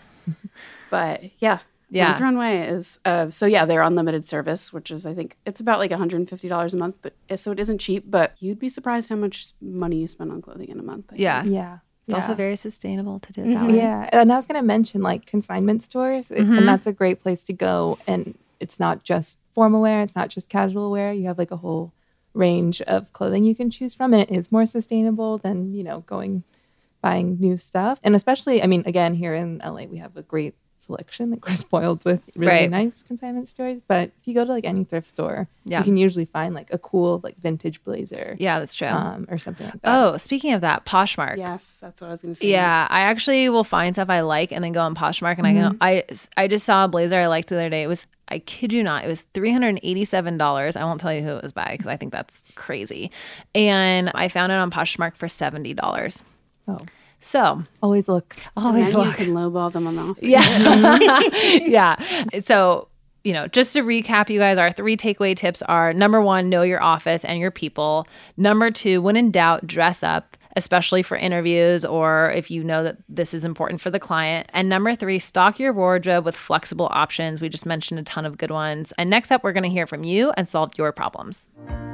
Speaker 4: But yeah.
Speaker 3: Yeah.
Speaker 4: Rent the Runway is, uh, so yeah, they're unlimited service, which is, I think, it's about like one hundred fifty dollars a month, but so it isn't cheap, but you'd be surprised how much money you spend on clothing in a month. I
Speaker 3: Yeah.
Speaker 4: think.
Speaker 5: Yeah.
Speaker 3: It's
Speaker 5: yeah.
Speaker 3: also very sustainable to do it that way.
Speaker 5: Yeah, and I was going to mention like consignment stores, it-
Speaker 3: Mm-hmm.
Speaker 5: and that's a great place to go. And it's not just formal wear; it's not just casual wear. You have like a whole range of clothing you can choose from, and it is more sustainable than you know going buying new stuff. And especially, I mean, again, here in L A, we have a great selection that we're spoiled with really
Speaker 3: Right.
Speaker 5: nice consignment stores. But if you go to like any thrift store,
Speaker 3: Yeah.
Speaker 5: you can usually find like a cool like vintage blazer,
Speaker 3: Yeah, that's true.
Speaker 5: um, or something like that.
Speaker 3: Oh, speaking of that, Poshmark.
Speaker 4: Yes, that's what I was going to say.
Speaker 3: Yeah, I actually will find stuff I like and then go on Poshmark and I can I I just saw a blazer I liked the other day. It was I kid you not, it was three hundred eighty-seven dollars. I won't tell you who it was by because I think that's crazy. And I found it on Poshmark for seventy dollars.
Speaker 5: Oh,
Speaker 3: So
Speaker 5: always look.
Speaker 4: And
Speaker 3: always
Speaker 4: then you
Speaker 3: look.
Speaker 4: can lowball them on the offer.
Speaker 3: Yeah. yeah. So, you know, just to recap, you guys, our three takeaway tips are number one, know your office and your people. Number two, when in doubt, dress up, especially for interviews or if you know that this is important for the client. And number three, stock your wardrobe with flexible options. We just mentioned a ton of good ones. And next up, we're going to hear from you and solve your problems.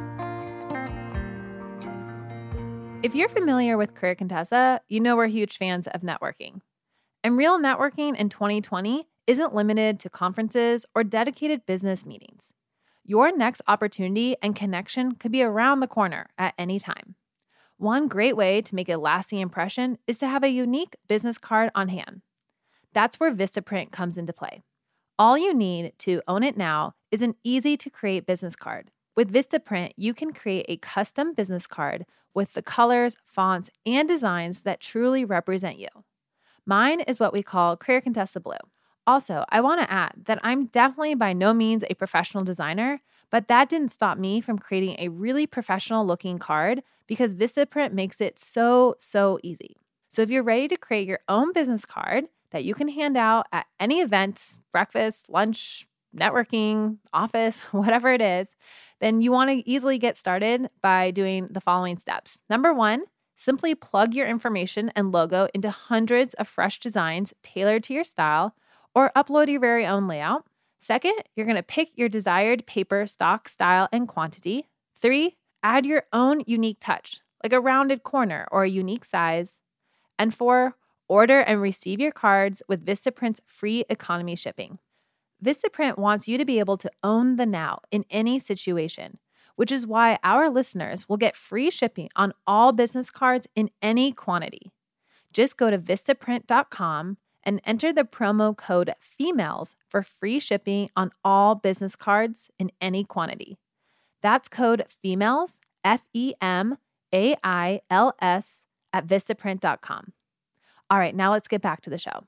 Speaker 3: If you're familiar with Career Contessa, you know we're huge fans of networking. And real networking in twenty twenty isn't limited to conferences or dedicated business meetings. Your next opportunity and connection could be around the corner at any time. One great way to make a lasting impression is to have a unique business card on hand. That's where Vistaprint comes into play. All you need to own it now is an easy-to-create business card. With Vistaprint, you can create a custom business card with the colors, fonts, and designs that truly represent you. Mine is what we call Career Contessa Blue. Also, I want to add that I'm definitely by no means a professional designer, But that didn't stop me from creating a really professional looking card because Vistaprint makes it so, so easy. So if you're ready to create your own business card that you can hand out at any event, breakfast, lunch, networking, office, whatever it is, then you want to easily get started by doing the following steps. Number one, simply plug your information and logo into hundreds of fresh designs tailored to your style, or upload your very own layout. Second, you're going to pick your desired paper, stock, style, and quantity. Three, add your own unique touch, like a rounded corner or a unique size. And four, order and receive your cards with Vistaprint's free economy shipping. Vistaprint wants you to be able to own the now in any situation, which is why our listeners will get free shipping on all business cards in any quantity. Just go to Vistaprint dot com and enter the promo code FEMALES for free shipping on all business cards in any quantity. That's code FEMALES, F E M A I L S, at Vistaprint dot com. All right, now let's get back to the show.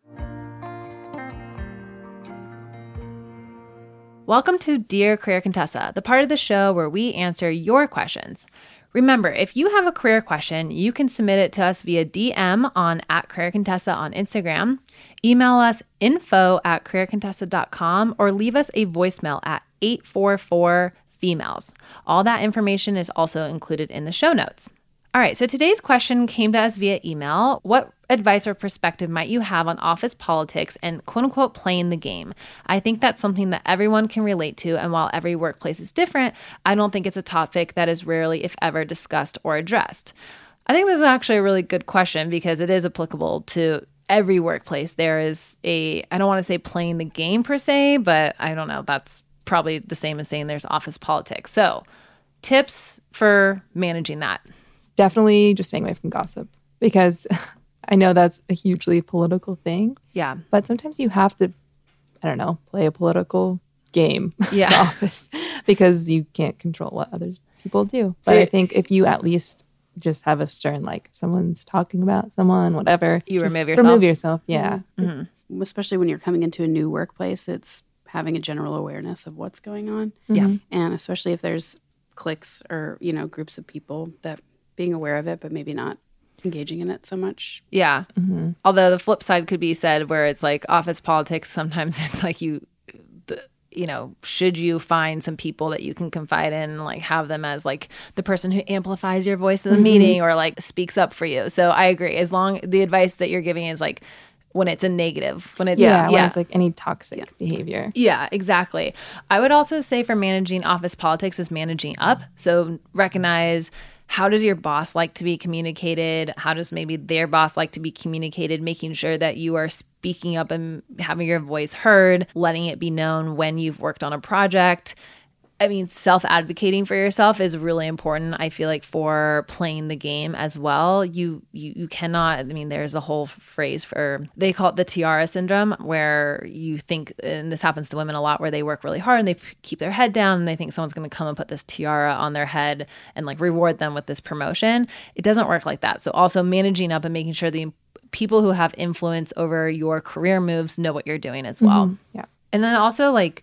Speaker 3: Welcome to Dear Career Contessa, the part of the show where we answer your questions. Remember, if you have a career question, you can submit it to us via D M on at Career Contessa on Instagram, email us info at career contessa dot com, or leave us a voicemail at eight four four females. All that information is also included in the show notes. All right, so today's question came to us via email. What advice or perspective might you have on office politics and quote unquote playing the game? I think that's something that everyone can relate to, and while every workplace is different, I don't think it's a topic that is rarely, if ever, discussed or addressed. I think this is actually a really good question because it is applicable to every workplace. There is a, I don't want to say playing the game per se, but I don't know, that's probably the same as saying there's office politics. So tips for managing that.
Speaker 5: Definitely just staying away from gossip, because I know that's a hugely political thing.
Speaker 3: Yeah.
Speaker 5: But sometimes you have to, I don't know, play a political game
Speaker 3: yeah.
Speaker 5: in the office because you can't control what other people do. But
Speaker 3: So
Speaker 5: I think if you at least just have a stern, like if someone's talking about someone, whatever.
Speaker 3: You
Speaker 5: just
Speaker 3: remove yourself.
Speaker 5: Remove yourself, yeah.
Speaker 3: Mm-hmm.
Speaker 4: Especially when you're coming into a new workplace, it's having a general awareness of what's going on.
Speaker 3: Yeah.
Speaker 4: And especially if there's cliques or, you know, groups of people, that being aware of it, but maybe not engaging in it so much.
Speaker 3: Yeah.
Speaker 5: Mm-hmm.
Speaker 3: Although the flip side could be said where it's like office politics, sometimes it's like you, the, you know, should you find some people that you can confide in and like have them as like the person who amplifies your voice in the mm-hmm. meeting or like speaks up for you. So I agree. As long the advice that you're giving is like when it's a negative, when it's,
Speaker 5: yeah,
Speaker 3: yeah.
Speaker 5: when it's like any toxic
Speaker 4: yeah.
Speaker 5: behavior.
Speaker 3: Yeah, exactly. I would also say for managing office politics is managing up. So recognize, how does your boss like to be communicated? How does maybe their boss like to be communicated? Making sure that you are speaking up and having your voice heard, letting it be known when you've worked on a project. I mean, self-advocating for yourself is really important, I feel like, for playing the game as well. You, you you cannot, I mean, there's a whole phrase for, they call it the tiara syndrome, where you think, and this happens to women a lot, where they work really hard and they p- keep their head down and they think someone's going to come and put this tiara on their head and like reward them with this promotion. It doesn't work like that. So also managing up and making sure the people who have influence over your career moves know what you're doing as well.
Speaker 5: Mm-hmm. Yeah.
Speaker 3: And then also like,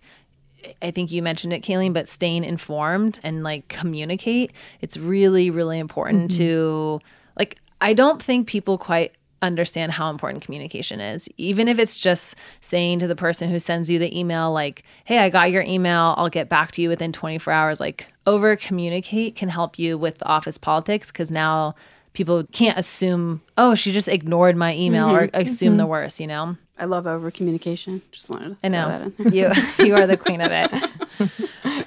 Speaker 3: I think you mentioned it, Kayleen, but staying informed and like communicate. It's really, really important mm-hmm. to like, I don't think people quite understand how important communication is. Even if it's just saying to the person who sends you the email, like, hey, I got your email, I'll get back to you within twenty-four hours. Like over communicate can help you with the office politics, because now people can't assume, oh, she just ignored my email mm-hmm. or assume mm-hmm. the worst, you know?
Speaker 4: I love over communication. Just wanted to
Speaker 3: I know.
Speaker 4: throw that in there.
Speaker 3: You you are the queen of it.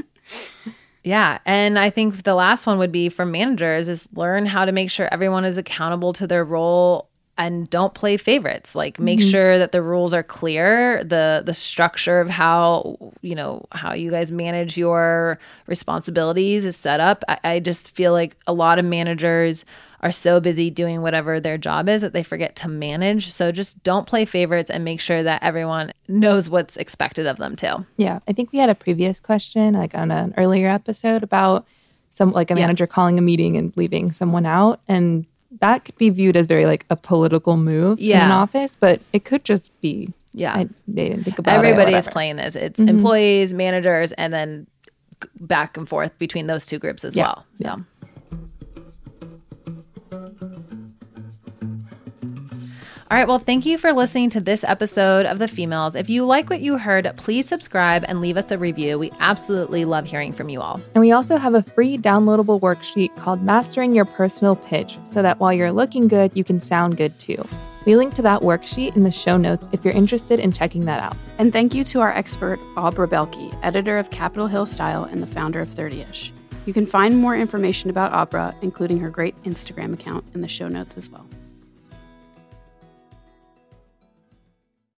Speaker 3: Yeah. And I think the last one would be for managers is learn how to make sure everyone is accountable to their role and don't play favorites. Like make mm-hmm. sure that the rules are clear, the the structure of how, you know, how you guys manage your responsibilities is set up. I, I just feel like a lot of managers are so busy doing whatever their job is that they forget to manage. So just don't play favorites and make sure that everyone knows what's expected of them too.
Speaker 5: Yeah. I think we had a previous question, like on an earlier episode, about some like a
Speaker 3: yeah.
Speaker 5: manager calling a meeting and leaving someone out. And that could be viewed as very like a political move
Speaker 3: yeah.
Speaker 5: in an office, but it could just be,
Speaker 3: yeah,
Speaker 5: I, they didn't think about
Speaker 3: Everybody
Speaker 5: it.
Speaker 3: is playing this. It's mm-hmm. employees, managers, and then back and forth between those two groups as
Speaker 5: Yeah.
Speaker 3: well. So.
Speaker 5: Yeah.
Speaker 3: All right. Well, thank you for listening to this episode of The Females. If you like what you heard, please subscribe and leave us a review. We absolutely love hearing from you all.
Speaker 5: And we also have a free downloadable worksheet called Mastering Your Personal Pitch, so that while you're looking good, you can sound good too. We link to that worksheet in the show notes if you're interested in checking that out.
Speaker 4: And thank you to our expert, Aubrey Belke, editor of Capitol Hill Style and the founder of thirty-ish. You can find more information about Aubrey, including her great Instagram account, in the show notes as well.